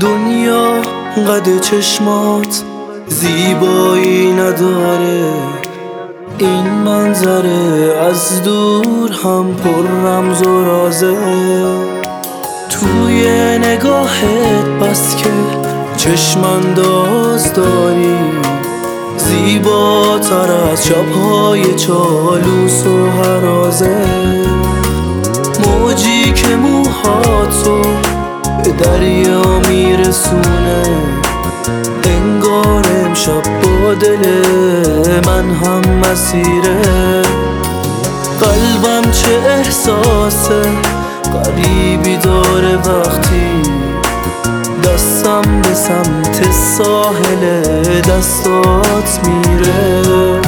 دنیا قد چشمات زیبایی نداره، این منظره از دور هم پر رمز و رازه. توی نگاهت بس که چشم انداز داری، زیباتر از شبهای چالوس و هرازه. موجی که موهاتو به دریا میرسونه، انگار امشب با دل من هم مسیره. قلبم چه احساس غریبی داره وقتی دستم به سمت ساحل دستات میره.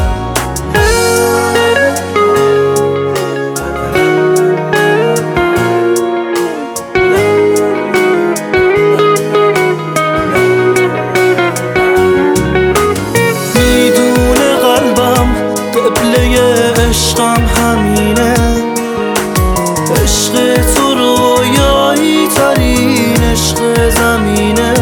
میدونه قلبم قبله عشقم همینه، عشق تو رویایی ترین عشق زمینه.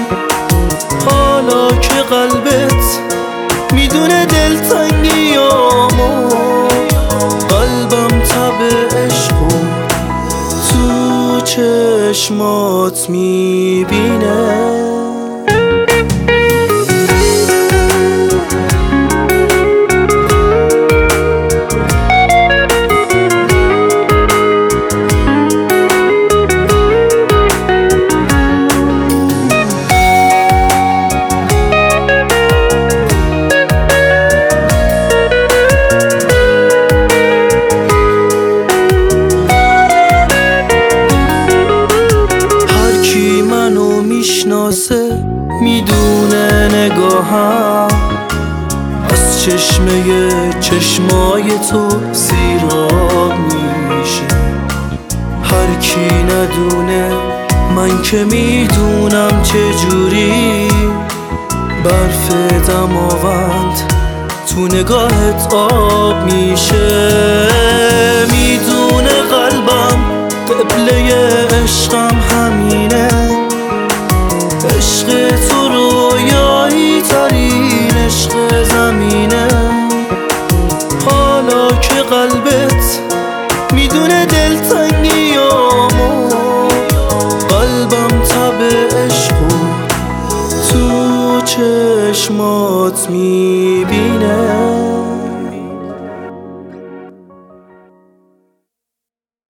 حالا که قلبت میدونه دلتنگیامو، قلبم تب عشقو تو چشمات میبینه. میشناسه میدونه نگاهم از چشمای تو سیراب میشه. هر کی ندونه من که میدونم چجوری برف دماوند تو نگاهت آب میشه. میدونه قلبم قبله عشقم همینه، عشق تو رویایی ترین عشق زمینه. حالا که قلب